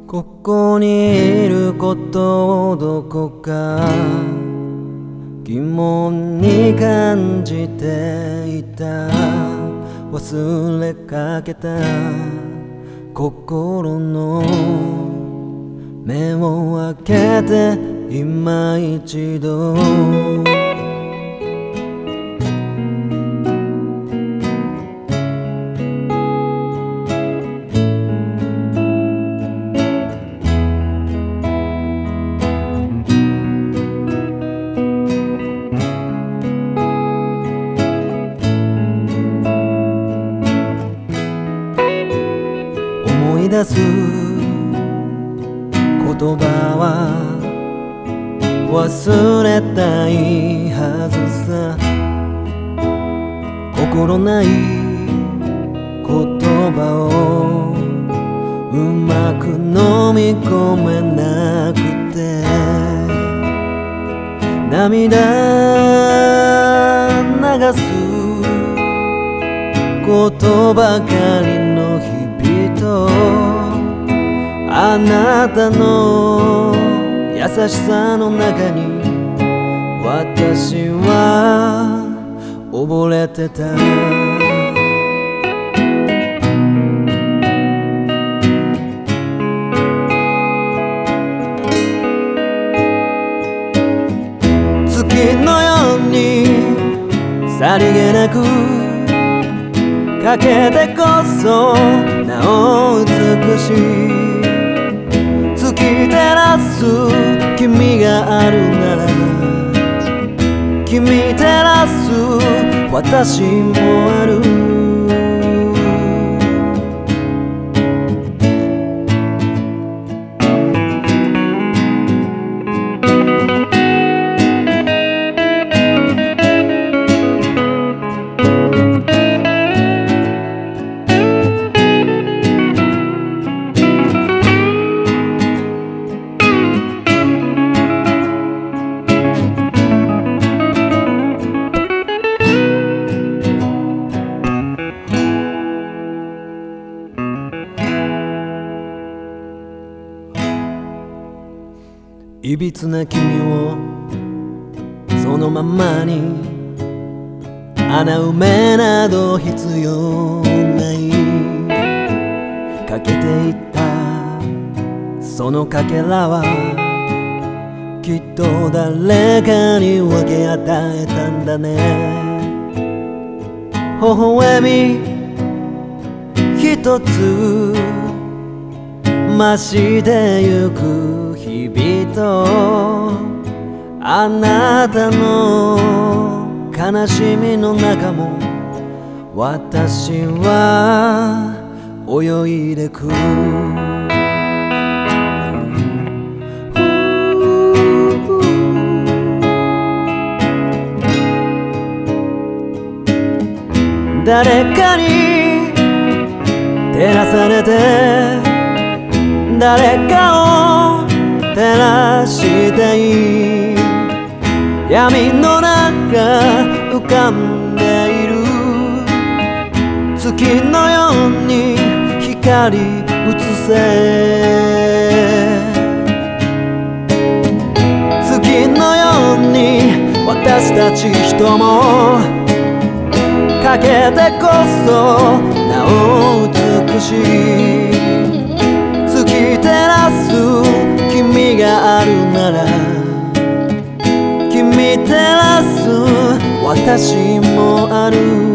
ここにいることをどこか疑問に感じていた。忘れかけた心の目を開けて今一度思い出す言葉は忘れたいはずさ。心ない言葉をうまく飲み込めなくて涙流すことばかりの日々とあなたの優しさの中に私は溺れてた。月のようにさりげなくかけてこそなお美しい。突き照らす君があるなら君照らす私もある。いびつな君をそのままに穴埋めなど必要ない。かけていったそのかけらはきっと誰かに分け与えたんだね。微笑み一つ増してゆく日々とあなたの悲しみの中も私は泳いでく。誰かに照らされて誰かを照らしたい。闇の中浮かんでいる月のように光映せ。月のように私たち人もかけてこそなお美しい。月照らす君があるなら君照らす私もある。